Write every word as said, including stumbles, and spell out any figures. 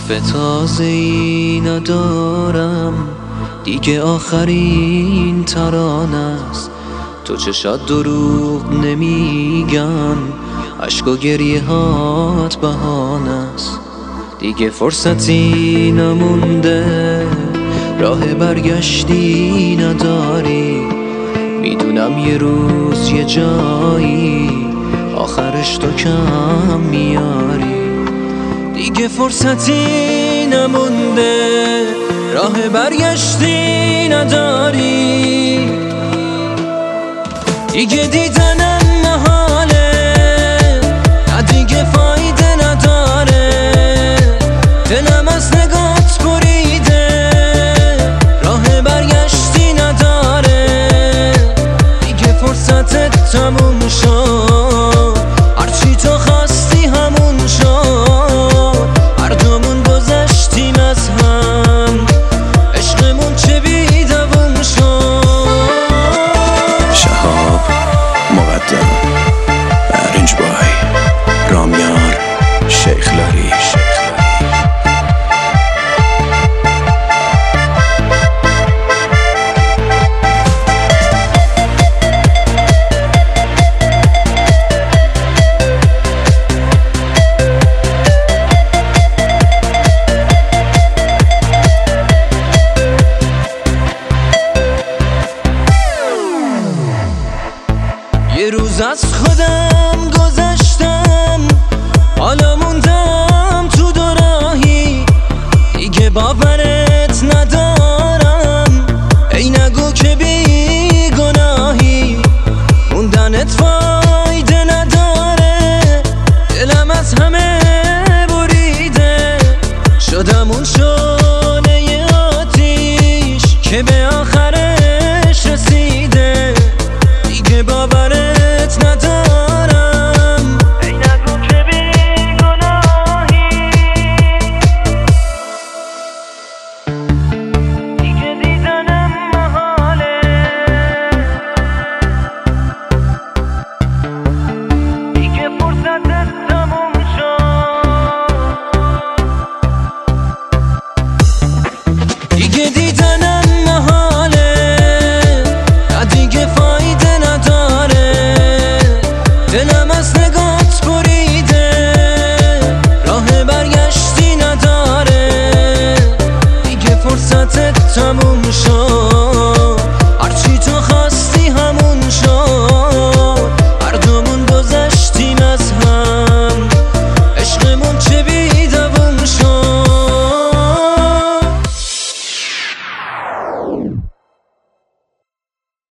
حرف تازه‌ای ندارم دیگه، آخرین ترانه است. تو چشات دروغ نمیگن، عشق و گریه هات بهانه است. دیگه فرصتی نمونده، راه برگشتی نداری. میدونم یه روز یه جایی آخرش تو کم میاری. دیگه فرصتی نمونده، راه برگشتی نداری. دیگه دیدنم محاله، نه دیگه فایده نداره. دلم از نگات بریده، راه برگشتی نداره. دیگه فرصتت تموم شد، هرچی تو خواستی همون شد. هر دومون گذشتیم از هم، عشقمون چه بی دووم شد. شهاب مقدم، ارنج بای، رامیار، شیخ لاری. یه روز از خودم گذشتم، حالا موندم تو دوراهی. دیگه باور